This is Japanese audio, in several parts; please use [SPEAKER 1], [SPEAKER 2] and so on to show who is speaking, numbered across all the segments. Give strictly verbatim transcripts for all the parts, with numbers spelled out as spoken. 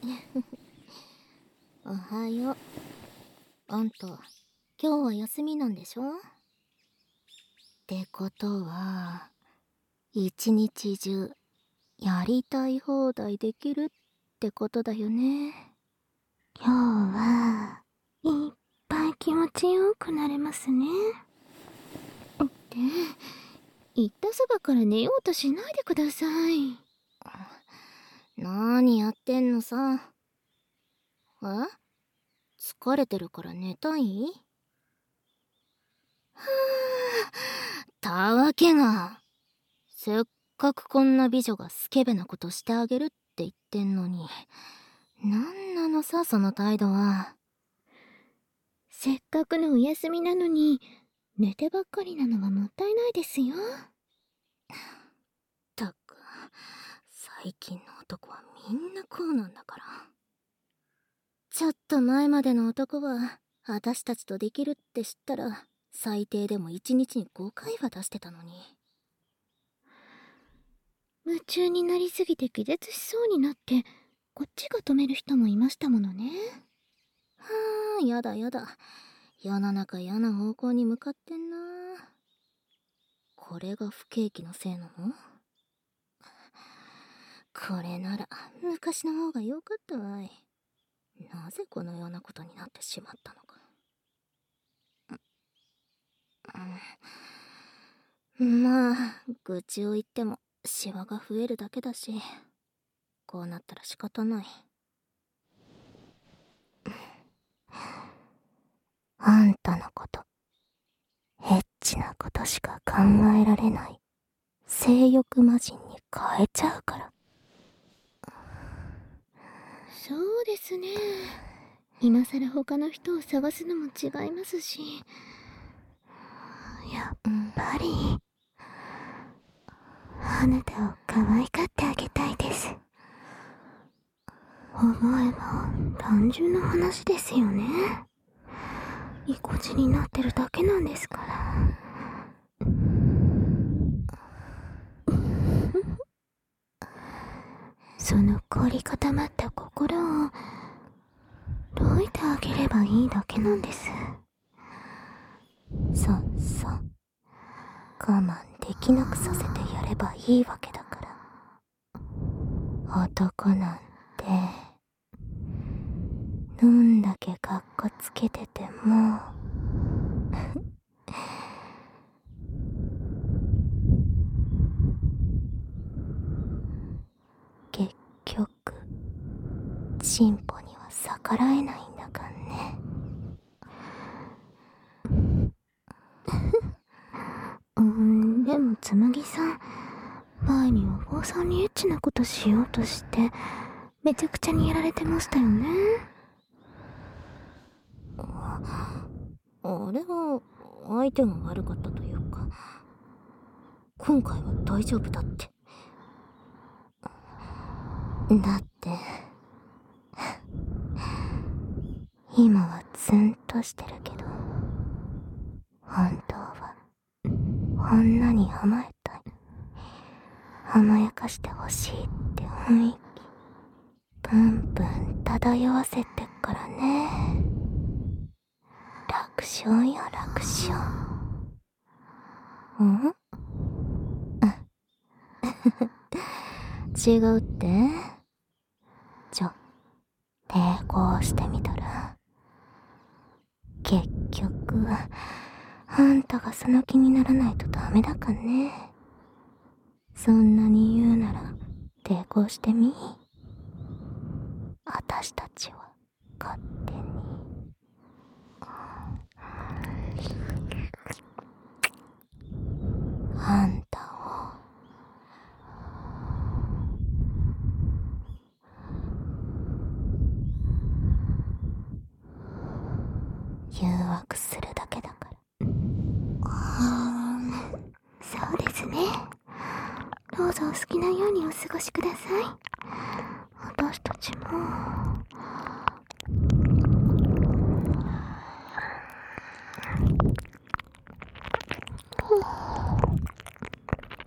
[SPEAKER 1] おはよう。あんた、今日は休みなんでしょ？ってことは、一日中、やりたい放題できるってことだよね。
[SPEAKER 2] 今日は、いっぱい気持ちよくなれますね。って、言ったそばから寝ようとしないでください。
[SPEAKER 1] なーにやってんのさ。え？疲れてるから寝たい？はぁ、たわけが。せっかくこんな美女がスケベなことしてあげるって言ってんのに。なんなのさ、その態度は。
[SPEAKER 2] せっかくのお休みなのに、寝てばっかりなのはもったいないですよ。
[SPEAKER 1] ったく、最近の男はみんなこうなんだから。ちょっと前までの男は、私たちとできるって知ったら、最低でも一日にごかいは出してたのに。
[SPEAKER 2] 夢中になりすぎて気絶しそうになって、こっちが止める人もいましたものね。
[SPEAKER 1] はあ、やだやだ。世の中嫌な方向に向かってんな。これが不景気のせいなの？これなら昔の方が良かったわい。なぜこのようなことになってしまったのか。うん、まあ愚痴を言ってもシワが増えるだけだし、こうなったら仕方ない。あんたのこと、エッチなことしか考えられない性欲魔人に変えちゃうから。
[SPEAKER 2] そうですね。今さら他の人を探すのも違いますし。やっぱり、あなたを可愛がってあげたいです。思えば単純な話ですよね。意固地になってるだけなんですから。その凝り固まった心を解いてあげればいいだけなんです。
[SPEAKER 1] そうそう、我慢できなくさせてやればいいわけだから。男なんてどんだけカッコつけてても結局チンポには逆らえないんだからね。
[SPEAKER 2] うーん、でもつむぎさん、前にお坊さんにエッチなことしようとしてめちゃくちゃにやられてましたよね。
[SPEAKER 1] あれは相手が悪かったというか、今回は大丈夫だって。だって今はツンとしてるけど、本当は女に甘えたい、甘やかしてほしいって雰囲気プンプン漂わせてっからね。楽勝よ楽勝。ん？違うって？じゃ、抵抗してみたら。結局あんたがその気にならないとダメだかね。そんなに言うなら抵抗してみ。あたしたちは勝手に。あんたを誘惑するだけだから。
[SPEAKER 2] そうですね。どうぞお好きなようにお過ごしください。私たちも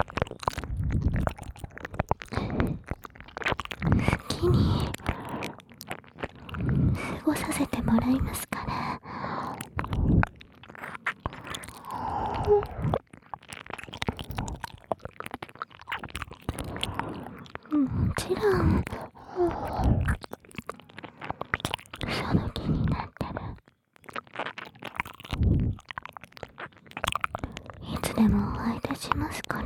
[SPEAKER 2] 好きにもらいますから。もちろんその気になったらいつでもお会いいたしますから。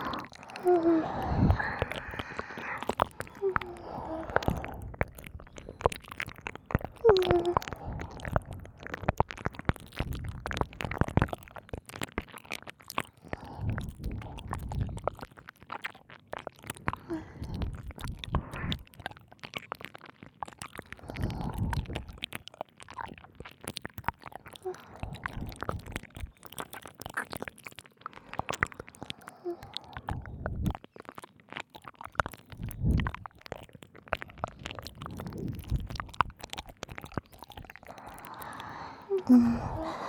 [SPEAKER 2] うん。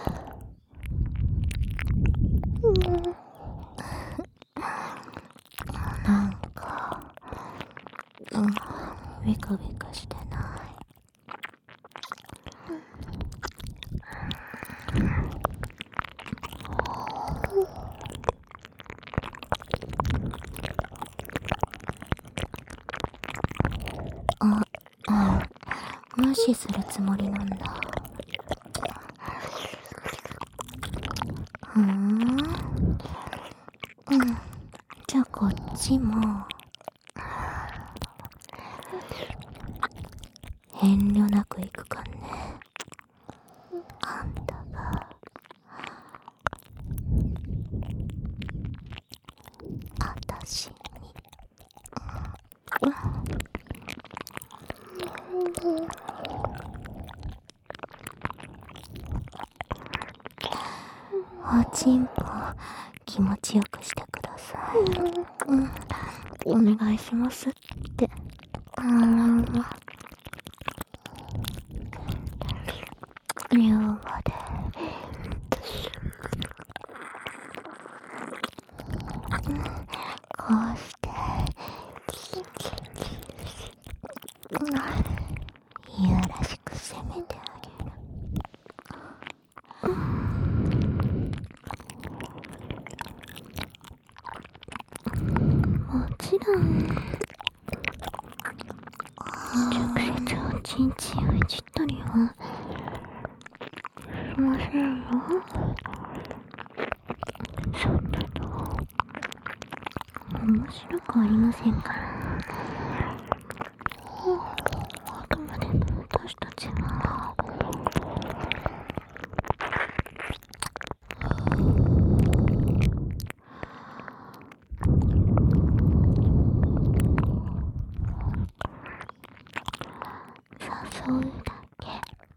[SPEAKER 2] なんか、うん、ビカビカしてない。あ、あ、無視するつもりなんだ。ふーん。うん。じゃあこっちも遠慮なく行くかね。あんたがあたしに、うん、おちんぽ気持ちよくしてください。うん、お願いしますって。うん、言うまで。こうしていやらしく責めてあげる。もちろん直接おちんちんをいじったりはしませんよ。そんなの面白くありませんから。あくまでも私たちは誘うだけ。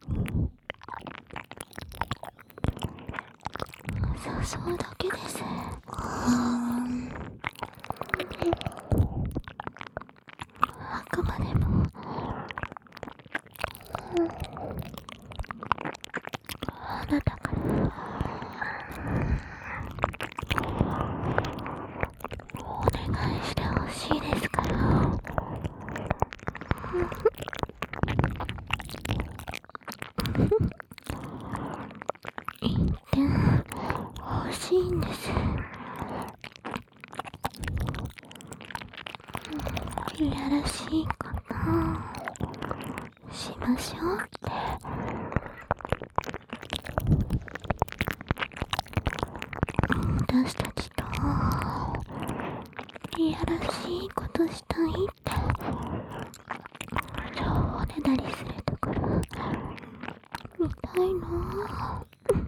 [SPEAKER 2] 誘うだけです。あくまでもあなたからお願いしてほしいですから。一点欲しいんです。いやらしいことしましょうって。私たちといやらしいことしたいってそうおねだりするところ見たいの。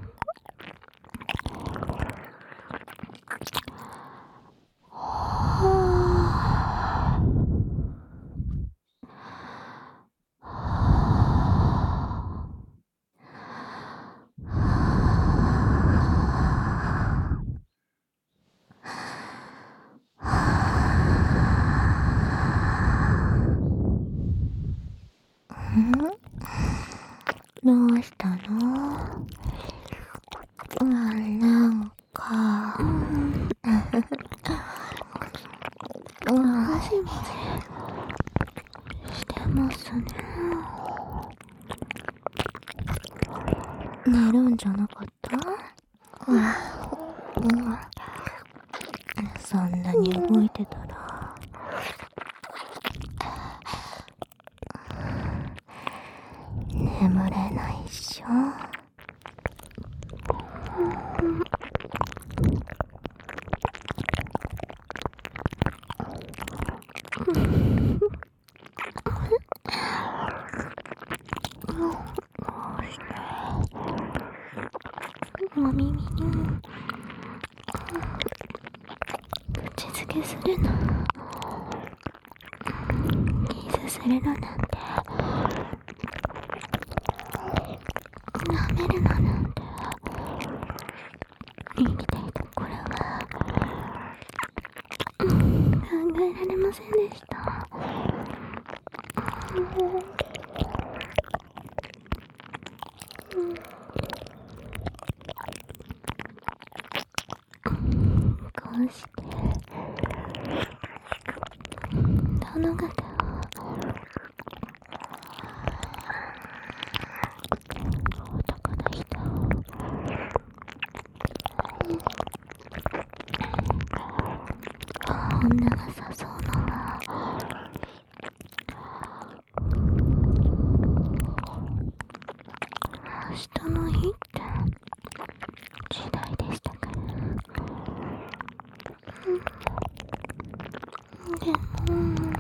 [SPEAKER 2] どうしたの？うん、なんか、うん、もしもししてますね。
[SPEAKER 1] 寝るんじゃなかった？うん、そんなに動いてたら眠れないっしょ。
[SPEAKER 2] お耳に口づけするの、キスするのなんて、舐めるのなんて、生きていた頃は考えられませんでした。こうして殿方を男の人を女が誘うのは明日の日って時代でしたから。でも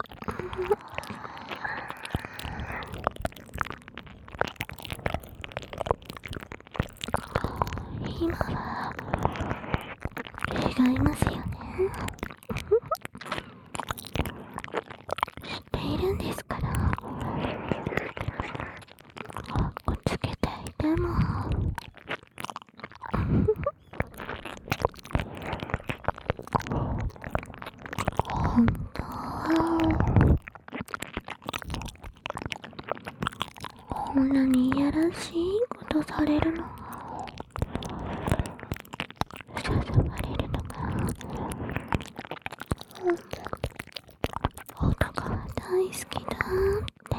[SPEAKER 2] 今は違いますよね。知っているんですから。かっこつけていても本当はこんなにいやらしいことされるのが誘われるのが男は大好きだって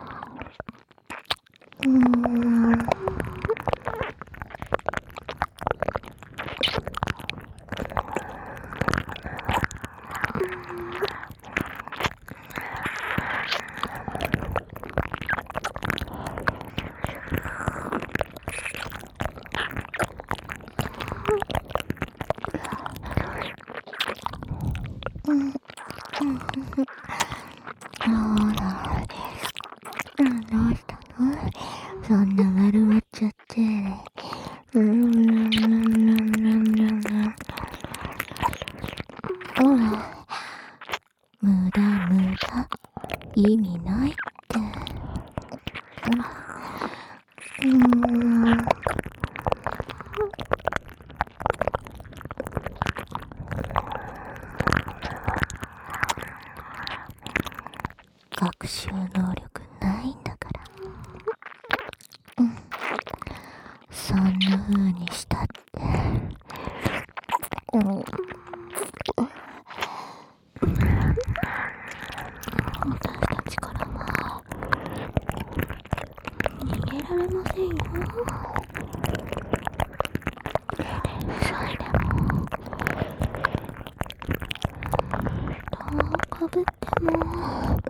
[SPEAKER 2] うーんほら、どうしたの？そんな丸まっちゃって。うーん。ほら、無駄無駄。意味ないって。うーん。学習能力ないんだから。うん。そんな風にしたって。うん。私たちからは逃げられませんよ。それでもどうかぶっても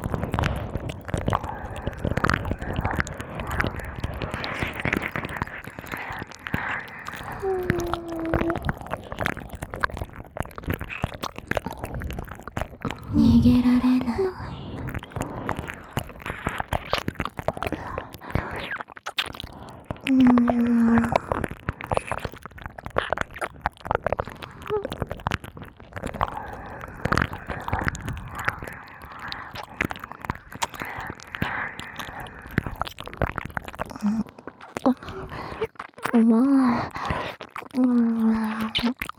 [SPEAKER 2] 逃げられない。うーん。もう、うーん、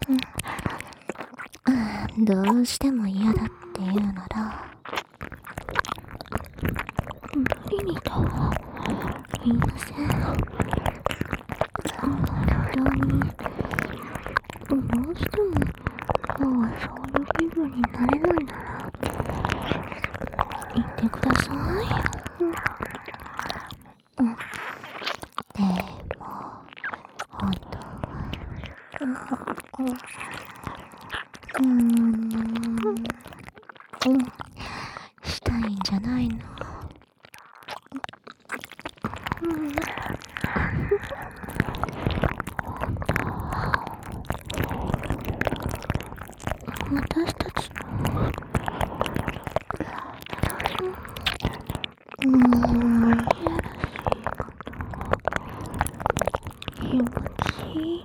[SPEAKER 2] どうしても嫌だって言うなら無理にとは言いません。本当にどうしても今日はそういう気分になれないなら言ってください。うん、でも
[SPEAKER 1] うん、したいんじゃないの。うん、私たちの、うん、いやらしい気持ちいい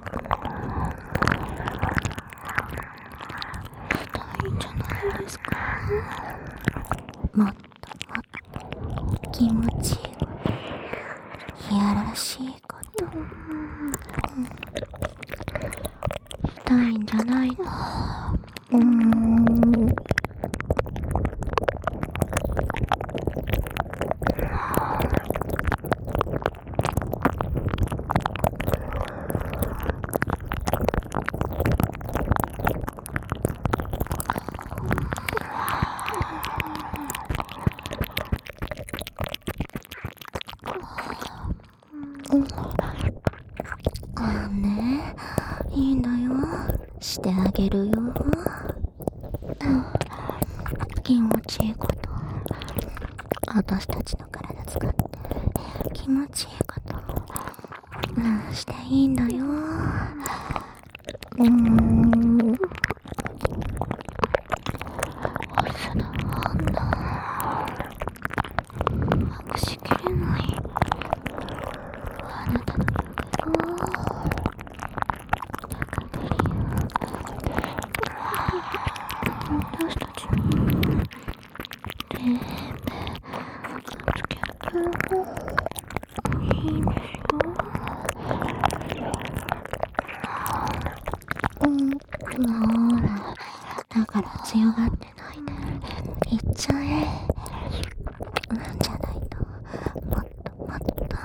[SPEAKER 1] したいんじゃないですか。もっともっと気持ちいいいやらしいこと、うん、したいんじゃないの。うーんあんね、いいんだよ、してあげるよ。気持ちいいこと、私たちの体使って気持ちいいこと、うん、していいんだよ。うーん、オスの反応隠しきれない、あなたの欲望、私たちの全部つけるいいんですよ。うん、ほら、だから強がってないでいっちゃえ。なんじゃないともっともっと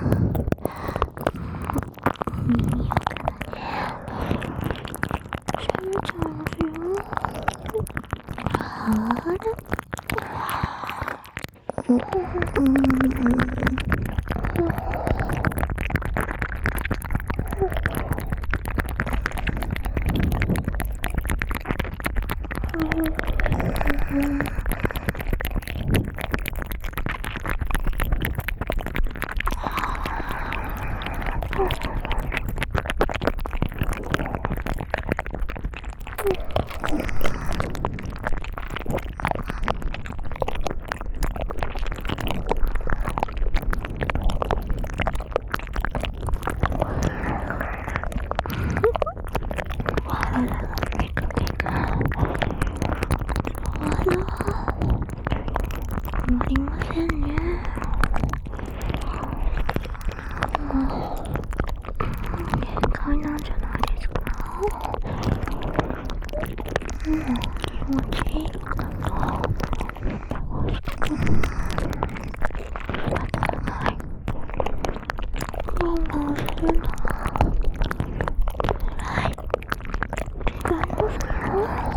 [SPEAKER 1] 耳よくなね、攻めちゃいますよ。あら、うん、終わりませんね。もう限界なんじゃないですか。うん、気持ちいいのかな。うん、仕方ない。我慢するのは辛い。違いますよ。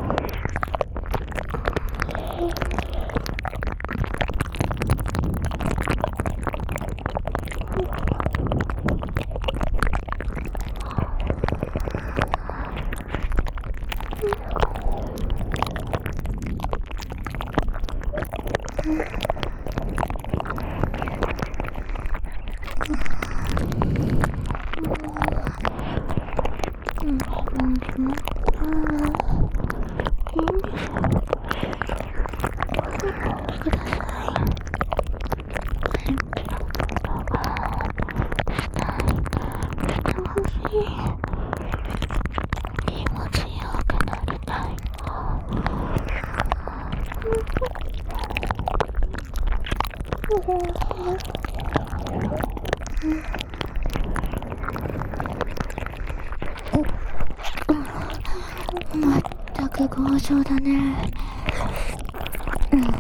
[SPEAKER 1] まったく強情だね。うん、で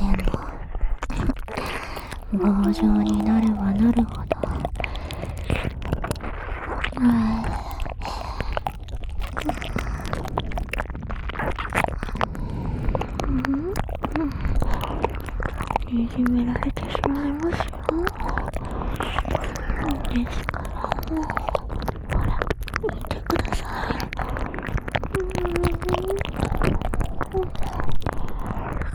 [SPEAKER 1] も強情になればなるほど、うん、いじめられてしまいますよ。ですからもう、ほら、見てください。うん、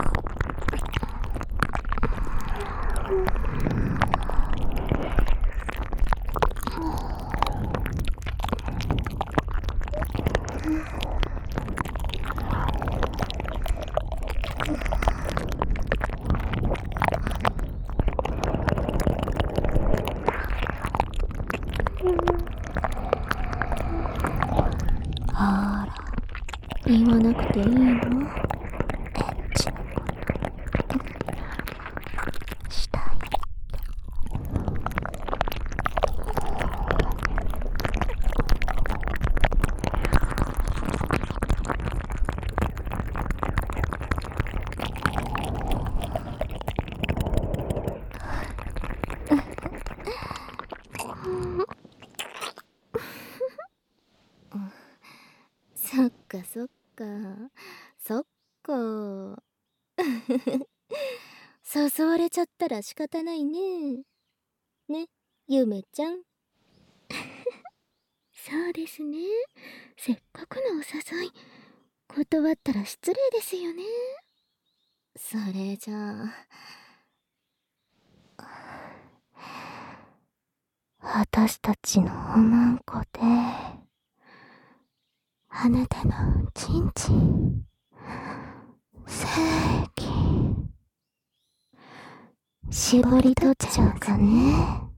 [SPEAKER 2] か。そっか。誘われちゃったら仕方ないね。ね、ゆめちゃん。そうですね。せっかくのお誘い、断ったら失礼ですよね。それじゃあ。
[SPEAKER 1] 私たちのおまんこで、あなたのちんちん、正規、絞り取っちゃうかね。